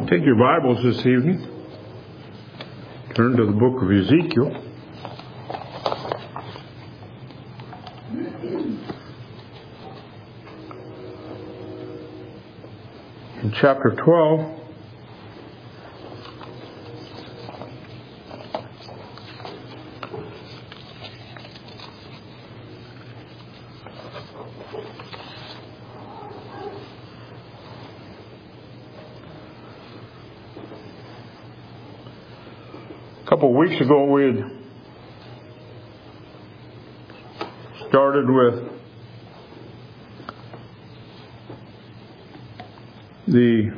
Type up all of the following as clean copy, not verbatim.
Take your Bibles this evening. Turn to the book of Ezekiel. In chapter 12. A couple of weeks ago we had started with the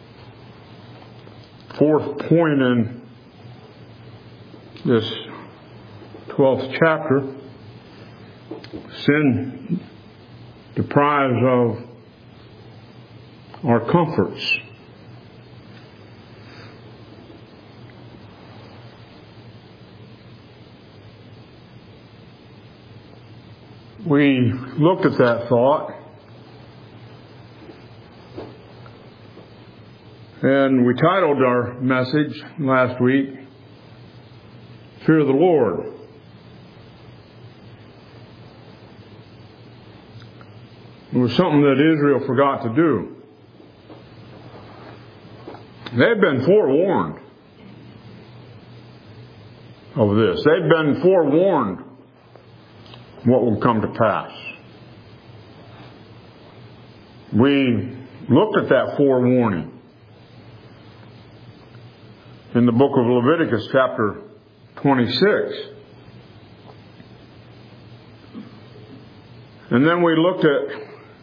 fourth point in this 12th chapter. Sin deprives of our comforts. We looked at that thought, and we titled our message last week, Fear of the Lord. It was something that Israel forgot to do. They'd been forewarned of this. They'd been forewarned what will come to pass. We looked at that forewarning in the book of Leviticus chapter 26. And then we looked at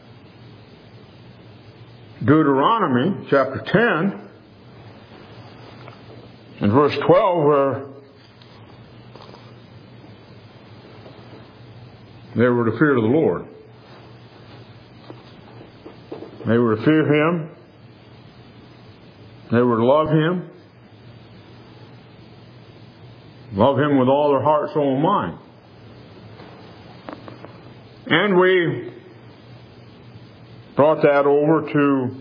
Deuteronomy chapter 10 and verse 12, where they were to fear the Lord. They were to fear Him. They were to love Him. Love Him with all their heart, soul, and mind. And we brought that over to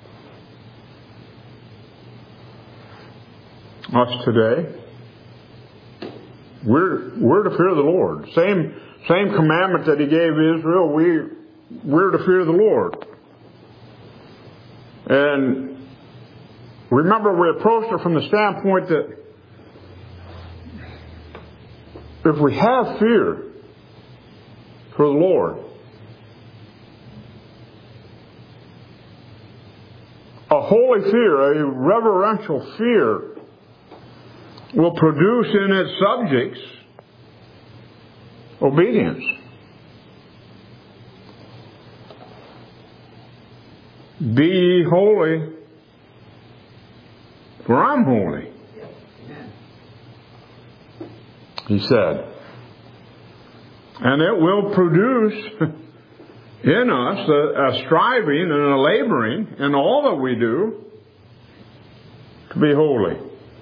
us today. We're to fear the Lord. Same commandment that He gave Israel, we're to fear the Lord. And remember, we approached it from the standpoint that if we have fear for the Lord, a holy fear, a reverential fear, will produce in its subjects obedience. Be ye holy, for I'm holy, He said. And it will produce in us a striving and a laboring in all that we do to be holy.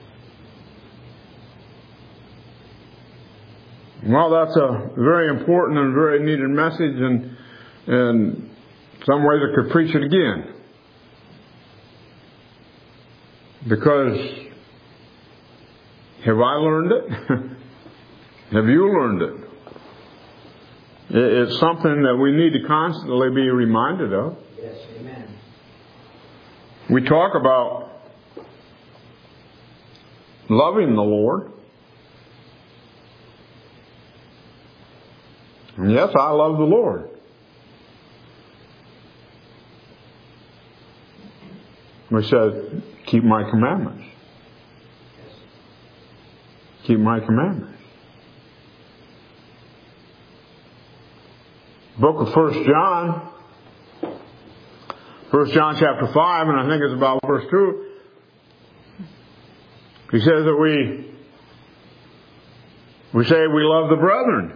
Well, that's a very important and very needed message, and in some ways I could preach it again. Because have I learned it? Have you learned it? It's something that we need to constantly be reminded of. Yes, amen. We talk about loving the Lord. And yes, I love the Lord. We said, keep my commandments. Keep my commandments. Book of 1 John. 1 John chapter 5, and I think it's about verse 2. He says that we say we love the brethren.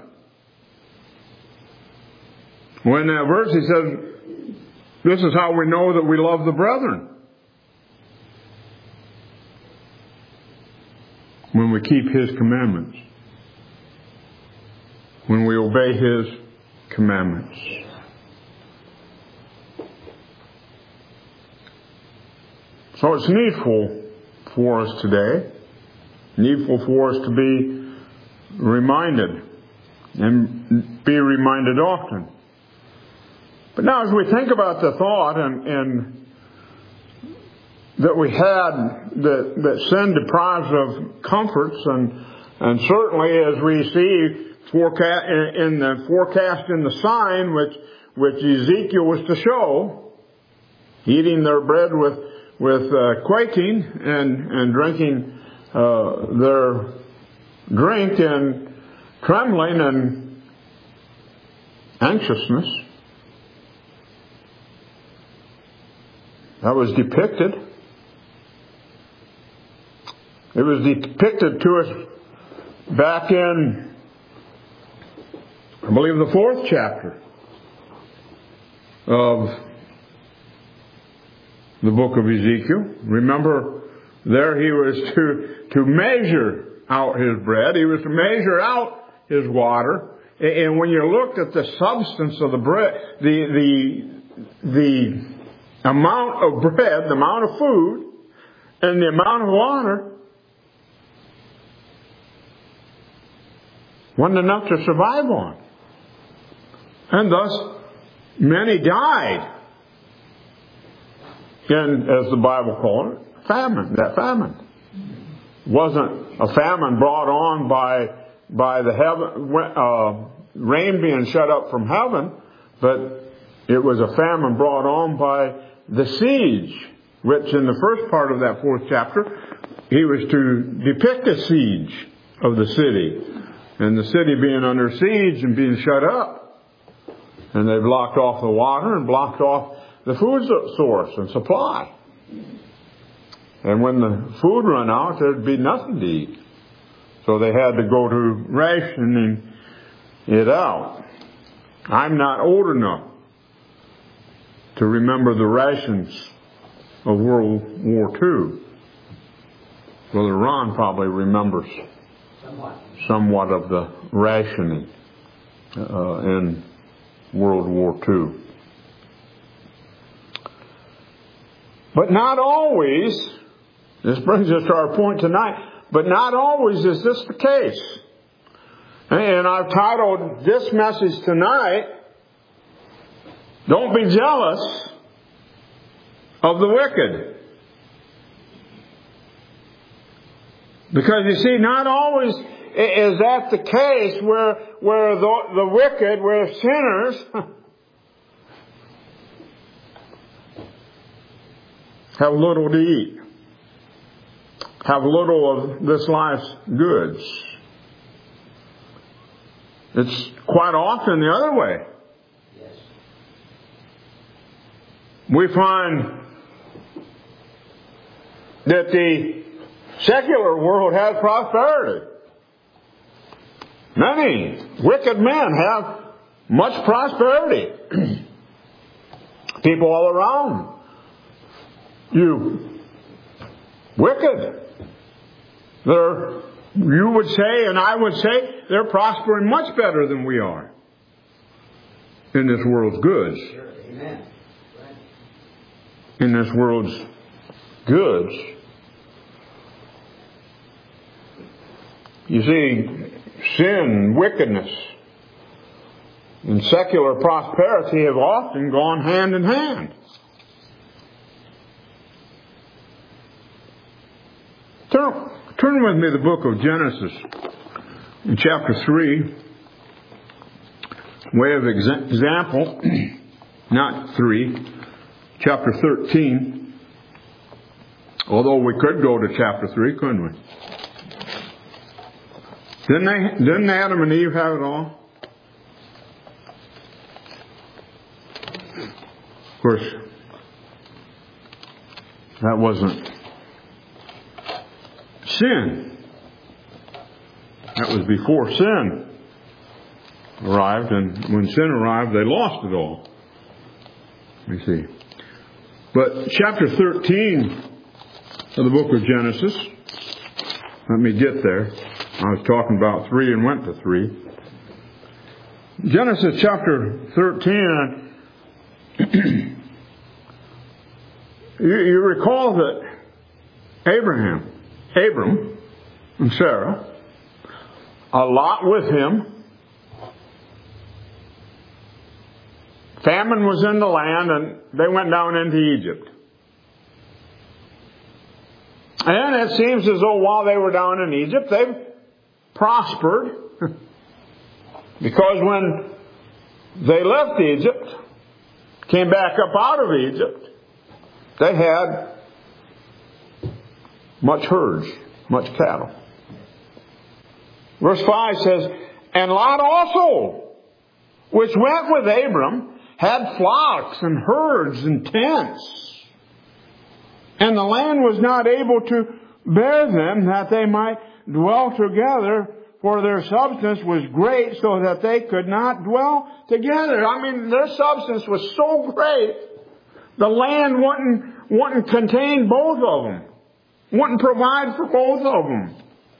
When that verse, he says, this is how we know that we love the brethren. When we keep His commandments. When we obey His commandments. So it's needful for us today, needful for us to be reminded and be reminded often. But now as we think about the thought and that we had that sin deprives of comforts, and certainly as we see in the forecast in the sign which Ezekiel was to show, eating their bread with quaking and drinking their drink and trembling and anxiousness. That was depicted. It was depicted to us back in, I believe, the 4th chapter of the book of Ezekiel. Remember, there he was to measure out his bread. He was to measure out his water. And when you looked at the substance of the bread, the amount of bread, the amount of food, and the amount of water, wasn't enough to survive on. And thus, many died in, as the Bible called it, famine. That famine wasn't a famine brought on by the heaven, rain being shut up from heaven, but it was a famine brought on by the siege, which in the first part of that 4th chapter, he was to depict a siege of the city. And the city being under siege and being shut up. And they blocked off the water and blocked off the food source and supply. And when the food ran out, there'd be nothing to eat. So they had to go to rationing it out. I'm not old enough to remember the rations of World War II. Brother Ron probably remembers somewhat of the rationing in World War II. But not always, this brings us to our point tonight, but not always is this the case. And I've titled this message tonight, Don't Be Jealous of the Wicked. Because you see, not always is that the case where the wicked, where sinners have little to eat, have little of this life's goods. It's quite often the other way. We find that the secular world has prosperity. Many wicked men have much prosperity. People all around you, wicked. You would say, and I would say, they're prospering much better than we are in this world's goods. Amen. In this world's goods. You see, sin, wickedness, and secular prosperity have often gone hand in hand. Turn with me to the book of Genesis in chapter 3. Way of example, not 3, chapter 13. Although we could go to chapter 3, couldn't we? Didn't Adam and Eve have it all? Of course, that wasn't sin. That was before sin arrived, and when sin arrived, they lost it all. You see. But chapter 13 of the book of Genesis, let me get there. I was talking about 3 and went to 3. Genesis chapter 13, you recall that Abram, and Sarah, Lot with him. Famine was in the land, and they went down into Egypt. And it seems as though while they were down in Egypt, they prospered. Because when they left Egypt, came back up out of Egypt, they had much herds, much cattle. Verse 5 says, and Lot also, which went with Abram, had flocks and herds and tents. And the land was not able to bear them, that they might dwell together, for their substance was great, so that they could not dwell together. I mean, their substance was so great, the land wouldn't contain both of them. Wouldn't provide for both of them.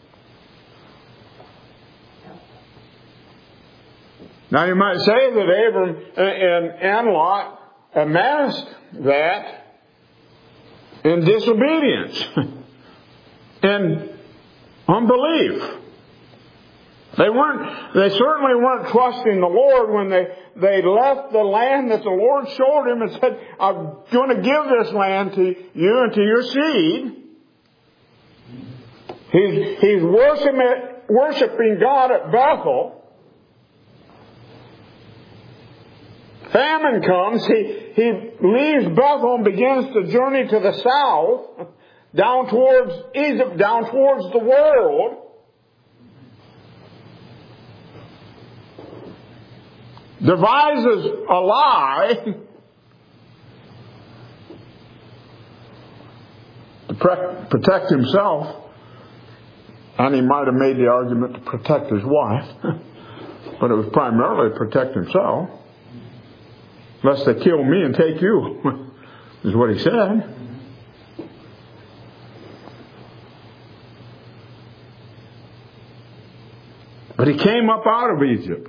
Now you might say that Abram and Lot amassed that in disobedience, in unbelief. They certainly weren't trusting the Lord when they left the land that the Lord showed him and said, I'm going to give this land to you and to your seed. He's worshiping God at Bethel. Famine comes. He leaves Bethel and begins to journey to the south, down towards Egypt, down towards the world. Devises a lie to protect himself. And he might have made the argument to protect his wife. But it was primarily to protect himself. Lest they kill me and take you, is what he said. But he came up out of Egypt.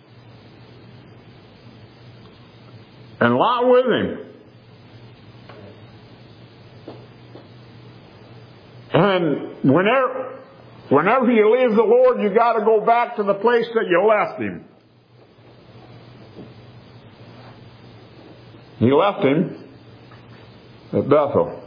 And Lot with him. And whenever you leave the Lord, you got to go back to the place that you left him. He left him at Bethel.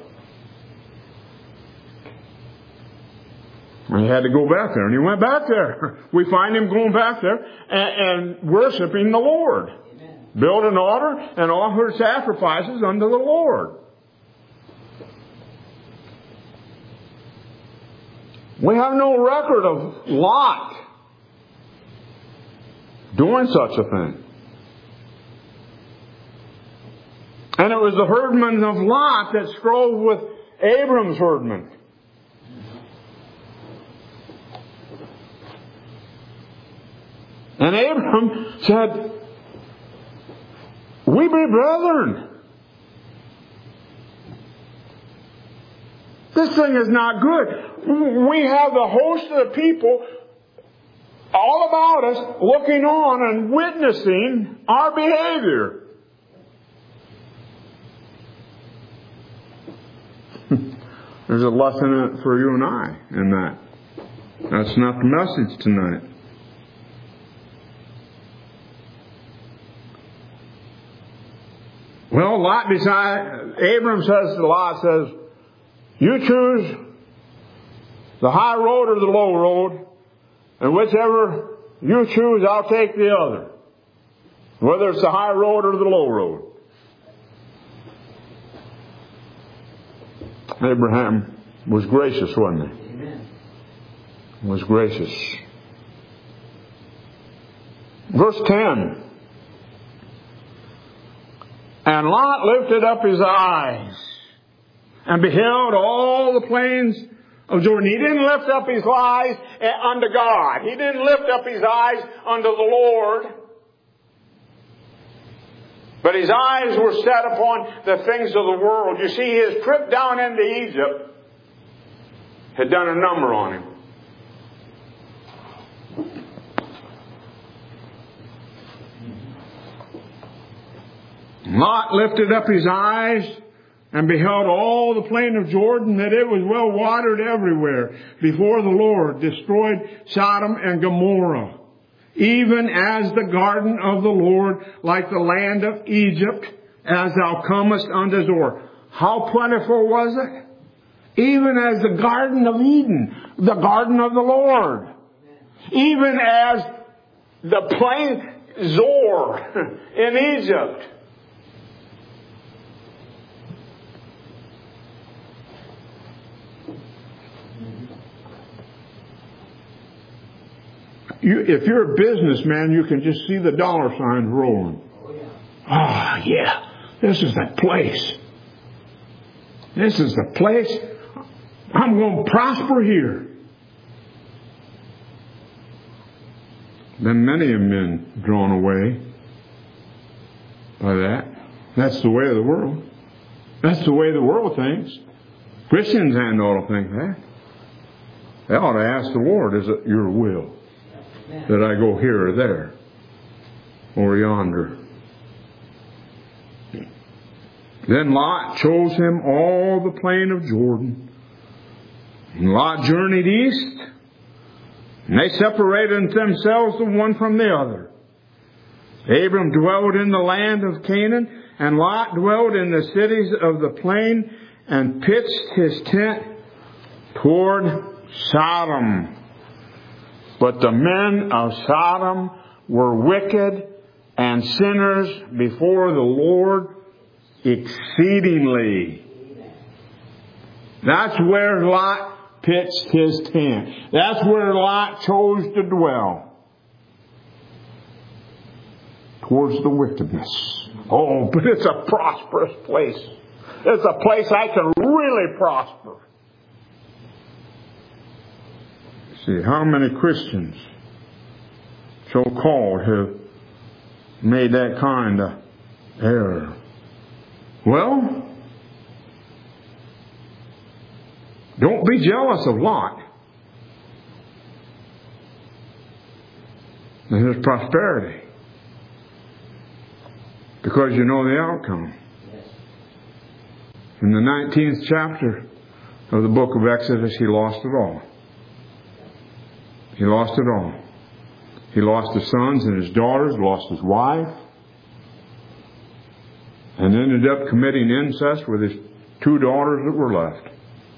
And he had to go back there. And he went back there. We find him going back there and worshiping the Lord. Amen. Build an altar and offer sacrifices unto the Lord. We have no record of Lot doing such a thing. And it was the herdmen of Lot that strove with Abram's herdmen. And Abram said, we be brethren. This thing is not good. We have the host of the people all about us looking on and witnessing our behavior. There's a lesson in it for you and I in that. That's not the message tonight. Well, Abram says to Lot, says, you choose the high road or the low road, and whichever you choose, I'll take the other. Whether it's the high road or the low road. Abraham was gracious, wasn't he? Amen. Was gracious. Verse 10. And Lot lifted up his eyes and beheld all the plains of Jordan. He didn't lift up his eyes unto God. He didn't lift up his eyes unto the Lord. But his eyes were set upon the things of the world. You see, his trip down into Egypt had done a number on him. Lot lifted up his eyes and beheld all the plain of Jordan, that it was well watered everywhere, before the Lord destroyed Sodom and Gomorrah, even as the garden of the Lord, like the land of Egypt, as thou comest unto Zoar. How plentiful was it? Even as the garden of Eden, the garden of the Lord. Even as the plain Zoar in Egypt. If you're a businessman, you can just see the dollar signs rolling. Oh, yeah. This is the place. This is the place. I'm going to prosper here. Then many have been drawn away by that. That's the way of the world. That's the way the world thinks. Christians and ought to think that. They ought to ask the Lord, is it your will that I go here or there or yonder? Then Lot chose him all the plain of Jordan. And Lot journeyed east, and they separated themselves the one from the other. Abram dwelled in the land of Canaan, and Lot dwelled in the cities of the plain, and pitched his tent toward Sodom. But the men of Sodom were wicked and sinners before the Lord exceedingly. That's where Lot pitched his tent. That's where Lot chose to dwell. Towards the wickedness. Oh, but it's a prosperous place. It's a place I can really prosper. See, how many Christians, so-called, have made that kind of error? Well, don't be jealous of Lot and his prosperity, because you know the outcome. In the 19th chapter of the book of Exodus, he lost it all. He lost it all. He lost his sons and his daughters, lost his wife, and ended up committing incest with his 2 daughters that were left.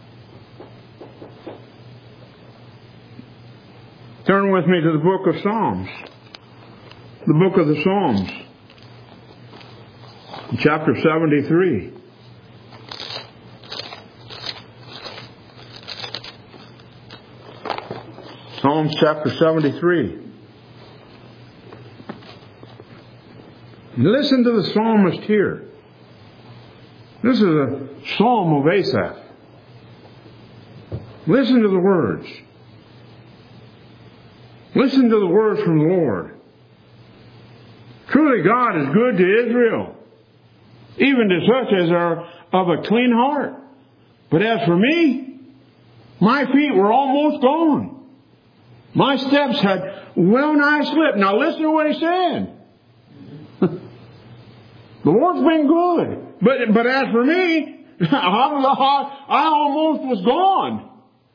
Turn with me to the book of Psalms. The book of the Psalms. Chapter 73. Psalms chapter 73. Listen to the psalmist here. This is a psalm of Asaph. Listen to the words. Listen to the words from the Lord. Truly God is good to Israel, even to such as are of a clean heart. But as for me, my feet were almost gone. My steps had well nigh slipped. Now listen to what he said. The Lord's been good. But as for me, I almost was gone.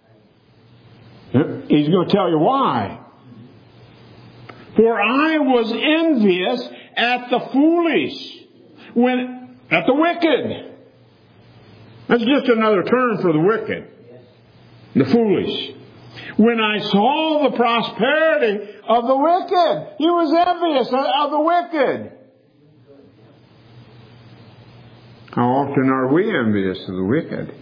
He's going to tell you why. For I was envious at the foolish, at the wicked. That's just another term for the wicked. The foolish. When I saw the prosperity of the wicked. He was envious of the wicked. How often are we envious of the wicked?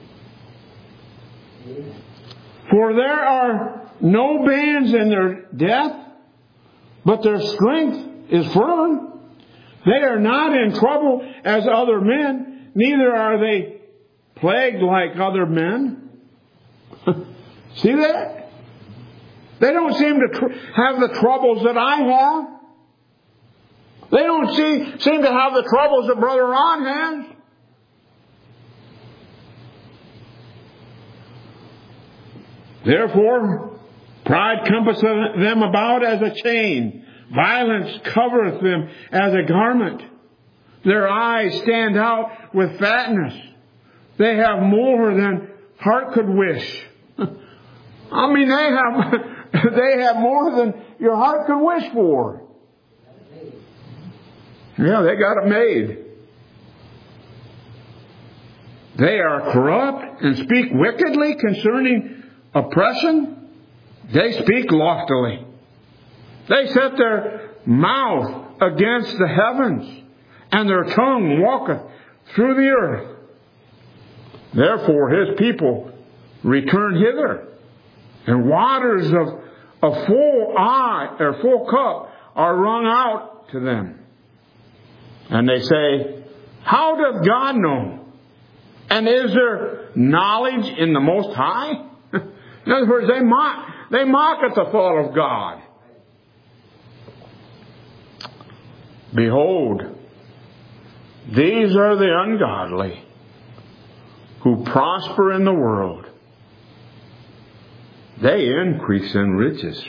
For there are no bands in their death, but their strength is firm. They are not in trouble as other men, neither are they plagued like other men. See that? They don't seem to have the troubles that I have. They don't seem to have the troubles that Brother Ron has. Therefore, pride compasseth them about as a chain. Violence covereth them as a garment. Their eyes stand out with fatness. They have more than heart could wish. I mean, they have more than your heart could wish for. Yeah, they got it made. They are corrupt and speak wickedly concerning oppression. They speak loftily. They set their mouth against the heavens, and their tongue walketh through the earth. Therefore his people return hither, and waters of full cup are wrung out to them. And they say, how doth God know? And is there knowledge in the Most High? In other words, they mock at the thought of God. Behold, these are the ungodly who prosper in the world. They increase in riches.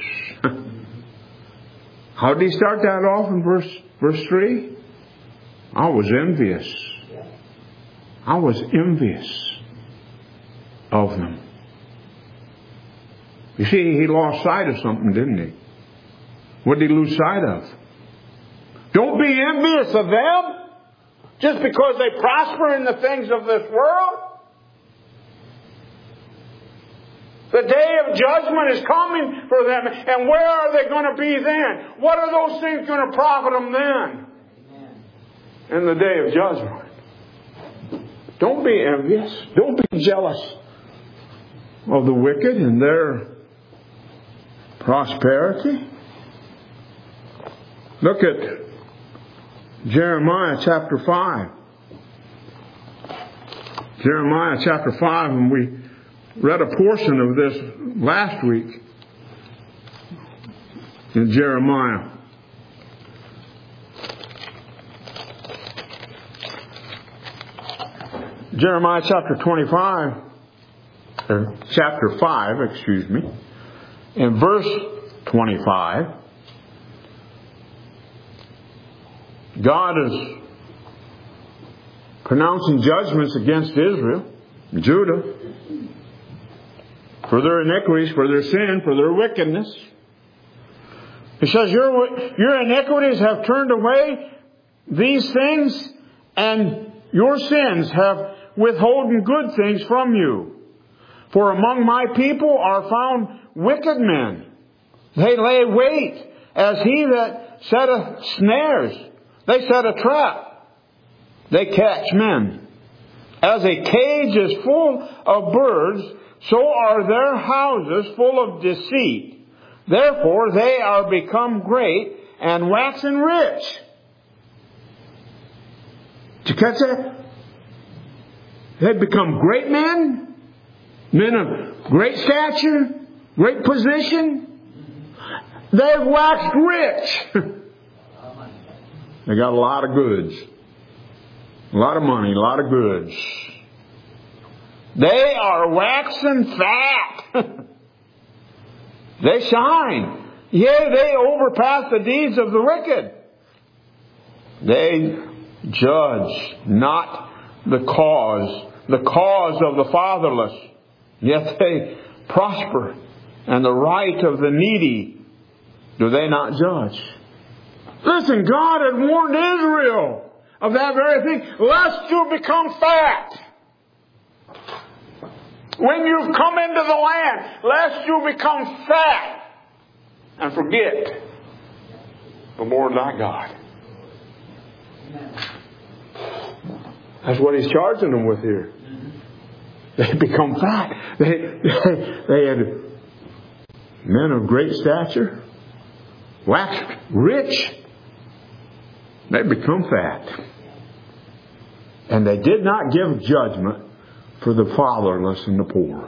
How did he start that off in verse 3? I was envious. I was envious of them. You see, he lost sight of something, didn't he? What did he lose sight of? Don't be envious of them just because they prosper in the things of this world. The day of judgment is coming for them. And where are they going to be then? What are those things going to profit them then? In the day of judgment. Don't be envious. Don't be jealous of the wicked and their prosperity. Look at Jeremiah chapter 5. Jeremiah chapter 5, and we read a portion of this last week in Jeremiah. Jeremiah chapter 5, in verse 25, God is pronouncing judgments against Israel, Judah, for their iniquities, for their sin, for their wickedness. He says, your iniquities have turned away these things, and your sins have withholden good things from you. For among my people are found wicked men. They lay wait as he that setteth snares. They set a trap. They catch men. As a cage is full of birds, so are their houses full of deceit. Therefore they are become great and waxen rich. Did you catch that? They've become great men, men of great stature, great position. They've waxed rich. They got a lot of goods. A lot of money, a lot of goods. They are waxing fat. They shine. Yea, they overpass the deeds of the wicked. They judge not the cause of the fatherless. Yet they prosper. And the right of the needy do they not judge. Listen, God had warned Israel of that very thing. Lest you become fat. When you've come into the land, lest you become fat and forget the Lord thy God. That's what he's charging them with here. They become fat. They had men of great stature, waxed rich. They become fat. And they did not give judgment for the fatherless and the poor.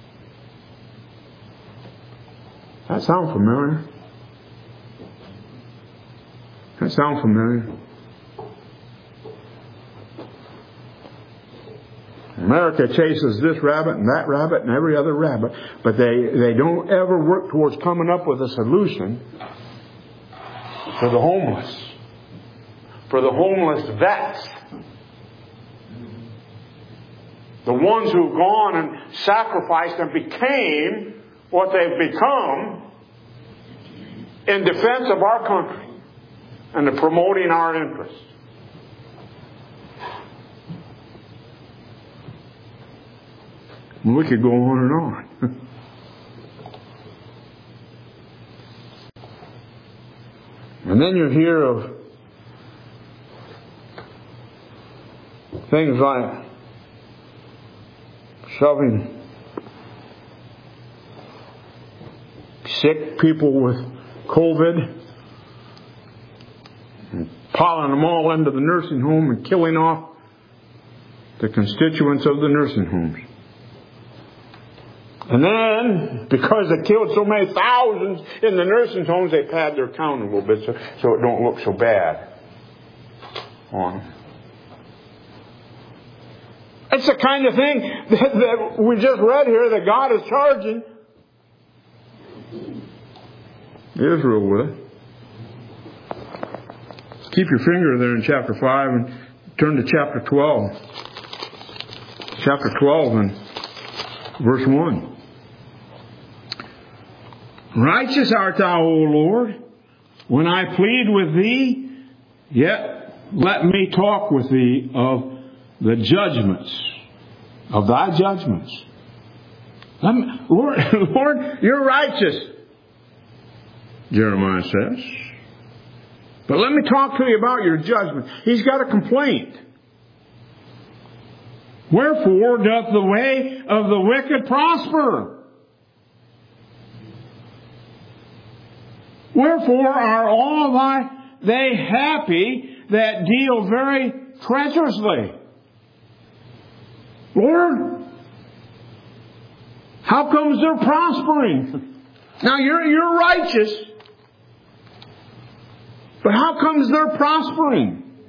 That sound familiar? That sound familiar? America chases this rabbit and that rabbit and every other rabbit, but they don't ever work towards coming up with a solution for the homeless. For the homeless vets. The ones who've gone and sacrificed and became what they've become in defense of our country and in promoting our interests. We could go on and on. And then you hear of things like shoving sick people with COVID and piling them all into the nursing home and killing off the constituents of the nursing homes. And then, because they killed so many thousands in the nursing homes, they pad their count a little bit so it don't look so bad on them. It's the kind of thing that we just read here that God is charging Israel with. Keep your finger there in chapter 5 and turn to chapter 12. Chapter 12 and verse 1. Righteous art thou, O Lord, when I plead with thee, yet let me talk with thee of the judgments, of thy judgments. Lord, you're righteous, Jeremiah says. But let me talk to you about your judgment. He's got a complaint. Wherefore doth the way of the wicked prosper? Wherefore are all they happy that deal very treacherously? Lord, how comes they're prospering? Now you're righteous, but how comes they're prospering?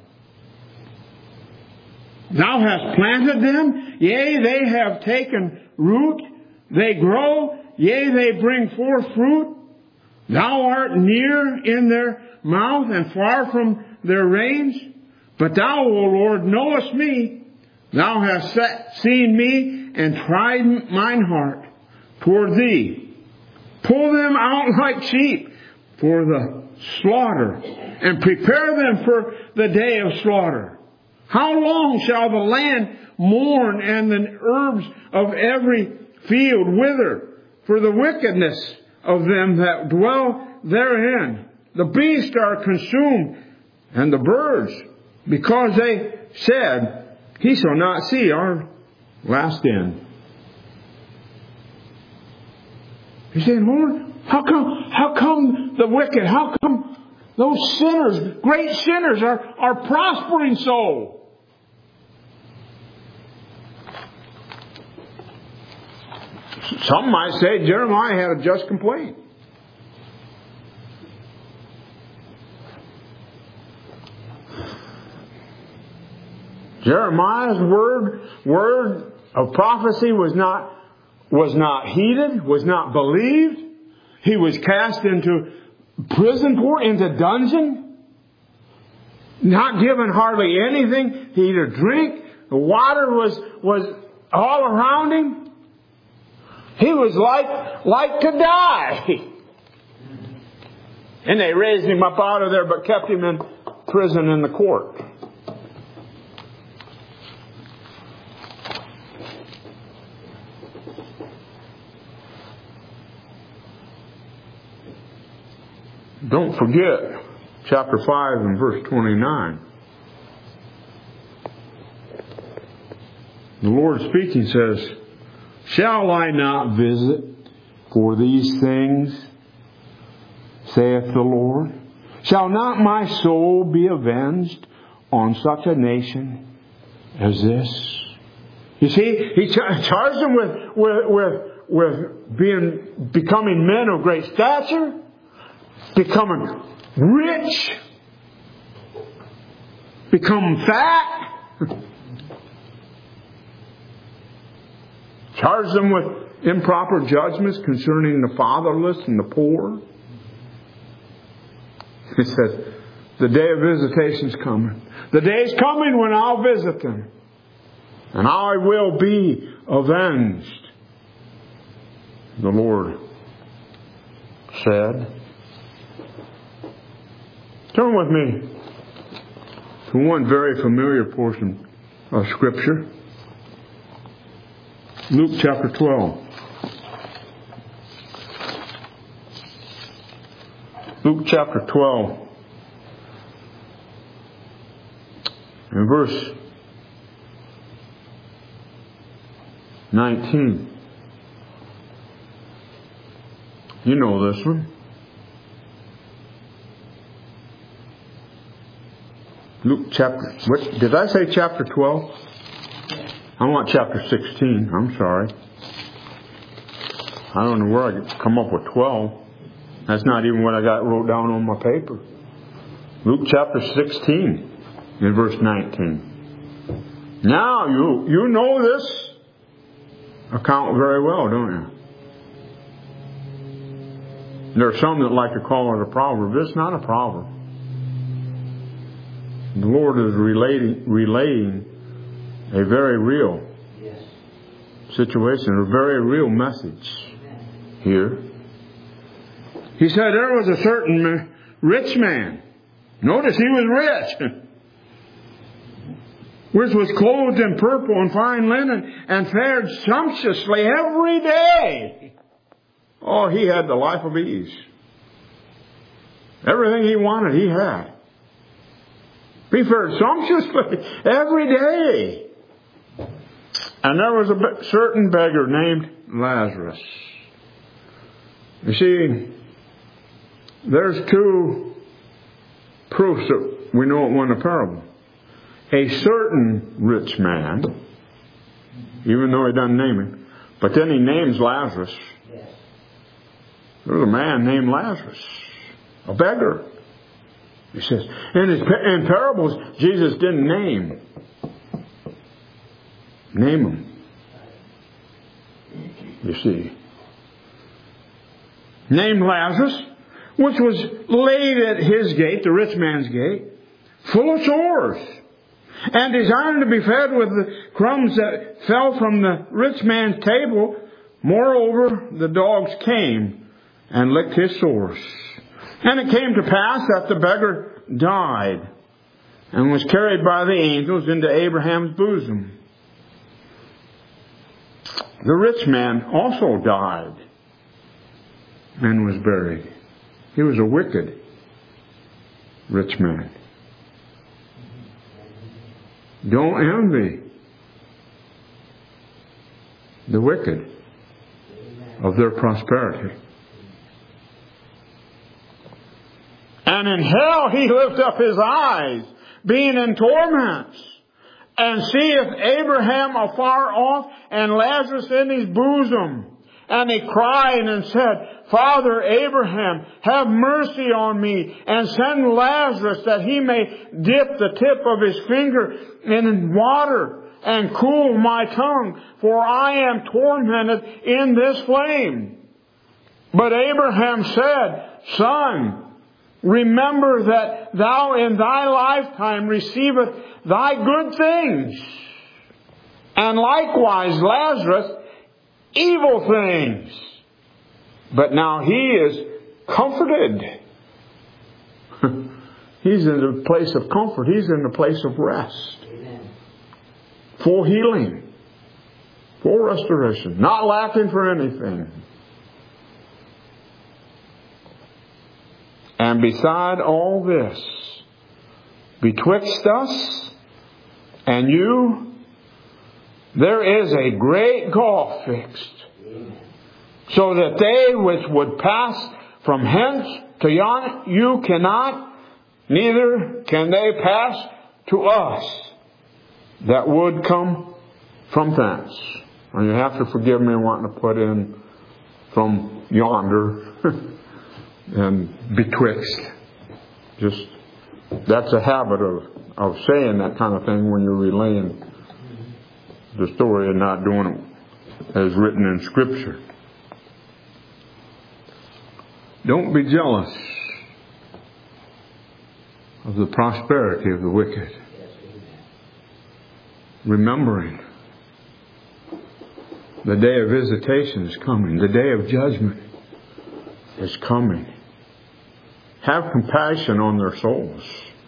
Thou hast planted them, yea, they have taken root, they grow, yea, they bring forth fruit. Thou art near in their mouth and far from their range. But thou, O Lord, knowest me. Thou hast seen me and tried mine heart toward thee. Pull them out like sheep for the slaughter, and prepare them for the day of slaughter. How long shall the land mourn and the herbs of every field wither for the wickedness of them that dwell therein? The beasts are consumed, and the birds, because they said, he shall not see our last end. You say, Lord, how come the wicked, how come those sinners, great sinners, are prospering so? Some might say Jeremiah had a just complaint. Jeremiah's word of prophecy was not heeded, was not believed. He was cast into prison into dungeon, not given hardly anything to eat or drink. The water was all around him. He was like to die. And they raised him up out of there, but kept him in prison in the court. Don't forget chapter 5 and verse 29. The Lord speaking says, shall I not visit for these things, saith the Lord? Shall not my soul be avenged on such a nation as this? You see, he charged them with becoming men of great stature, becoming rich, becoming fat. Charged them with improper judgments concerning the fatherless and the poor. He says, the day of visitation is coming. The day is coming when I'll visit them. and I will be avenged, the Lord said. Turn with me to one very familiar portion of Scripture. Luke chapter 12. Luke chapter 12 and verse 19. You know this one. Luke chapter, what, did I say chapter 12? I want chapter 16. I'm sorry. I don't know where I come up with 12. That's not even what I got wrote down on my paper. Luke chapter 16 in verse 19. Now you know this account very well, don't you? There are some that like to call it a proverb. It's not a proverb. The Lord is relaying a very real situation, a very real message here. He said there was a certain rich man. Notice he was rich. Which was clothed in purple and fine linen and fared sumptuously every day. Oh, he had the life of ease. Everything he wanted, he had. He fared sumptuously every day. And there was a certain beggar named Lazarus. You see, there's two proofs that we know it wasn't a parable. A certain rich man, even though he doesn't name him, but then he names Lazarus. There's a man named Lazarus, a beggar. He says, in parables, Jesus didn't name him. You see. Named Lazarus, which was laid at his gate, the rich man's gate, full of sores, and desiring to be fed with the crumbs that fell from the rich man's table. Moreover, the dogs came and licked his sores. And it came to pass that the beggar died and was carried by the angels into Abraham's bosom. The rich man also died and was buried. He was a wicked rich man. Don't envy the wicked of their prosperity. And in hell he lift up his eyes, being in torments, and seeth Abraham afar off, and Lazarus in his bosom. And he cried and said, Father Abraham, have mercy on me, and send Lazarus that he may dip the tip of his finger in water and cool my tongue, for I am tormented in this flame. But Abraham said, Son, remember that thou in thy lifetime receivest thy good things, and likewise Lazarus evil things. But now he is comforted. He's in the place of comfort. He's in the place of rest. Amen. For healing. For restoration. Not lacking for anything. And beside all this, betwixt us and you, there is a great gulf fixed, so that they which would pass from hence to yon, you cannot, neither can they pass to us that would come from thence. And you have to forgive me wanting to put in from yonder and betwixt. Just, that's a habit of saying that kind of thing when you're relaying the story and not doing it as written in Scripture. Don't be jealous of the prosperity of the wicked. Remembering The day of visitation is coming. The day of judgment is coming. Have compassion on their souls.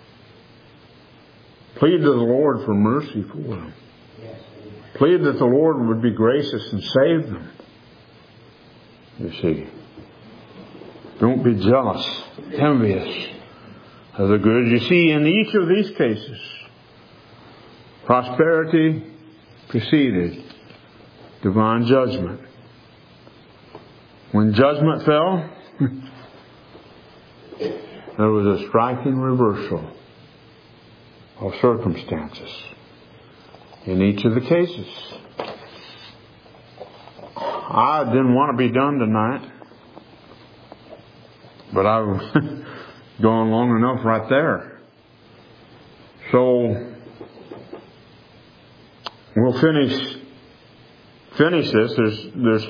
Plead to the Lord for mercy for them. Plead that the Lord would be gracious and save them. You see. Don't be jealous, envious of the good. You see, in each of these cases, prosperity preceded divine judgment. When judgment fell, there was a striking reversal of circumstances in each of the cases. I didn't want to be done tonight, but I've gone long enough right there. So we'll finish this. There's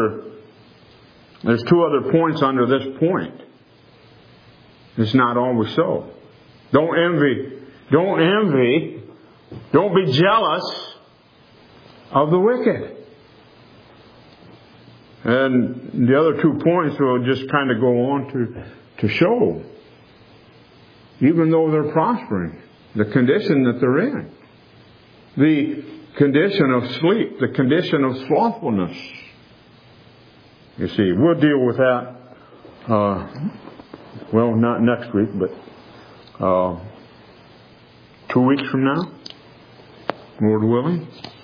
two other points under this point. It's not always so. Don't envy. Don't be jealous of the wicked. And the other 2 points will just kind of go on to show, even though they're prospering, the condition that they're in. The condition of sleep, the condition of slothfulness. You see, we'll deal with that, not next week, but 2 weeks from now, Lord willing.